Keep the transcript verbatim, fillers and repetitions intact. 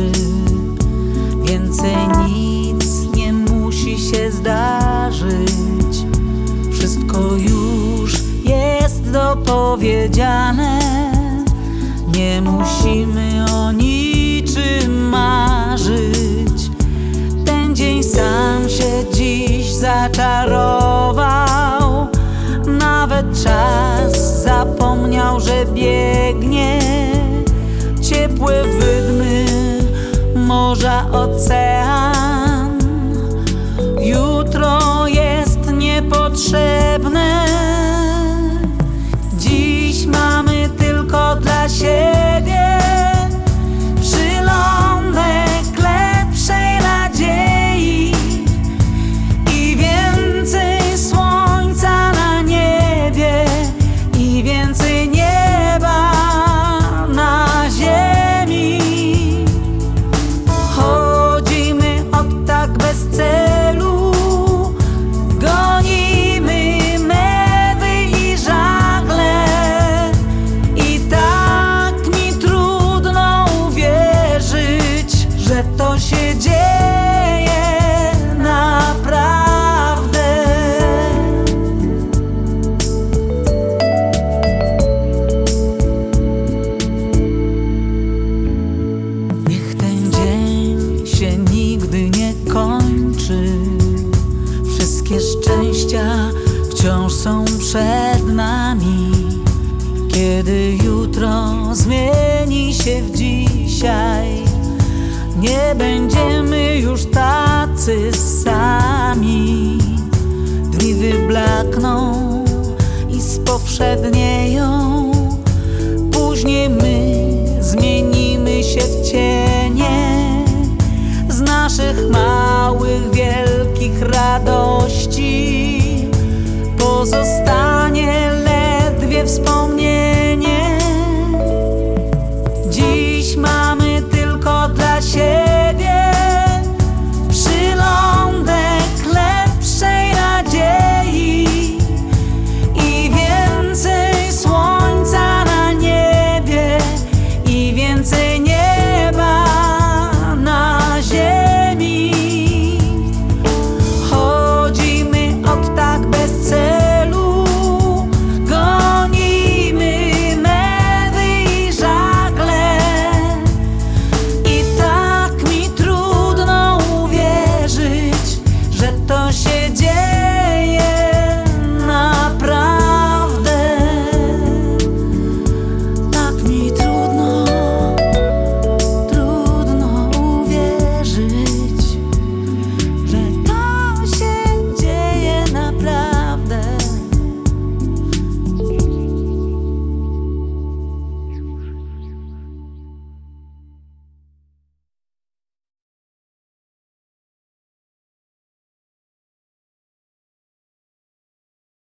Więcej nic nie musi się zdarzyć. Wszystko już jest dopowiedziane. Nie musimy o niczym marzyć. Ten dzień sam się dziś zaczarował. Nawet czas zapomniał, że biegnie. Ciepłe wydmy, morza, ocean. Jutro jest niepotrzebne. Dziś mamy tylko dla siebie przylądek lepszej nadziei i więcej słońca na niebie i więcej nieba na ziemi. Chodzimy od tak bez celu, gonimy mewy i żagle i tak mi trudno uwierzyć, że to się dzieje naprawdę. Niech ten dzień się nigdy nie kończy. Wszystkie szczęścia wciąż są przed nami. Kiedy jutro zmieni się w dzisiaj, nie będziemy już tacy sami. Dni wyblakną i spowszednieją. Później my zmienimy się w cienie. Z naszych małych, wielkich radości pozostanie ledwie wspomnienie.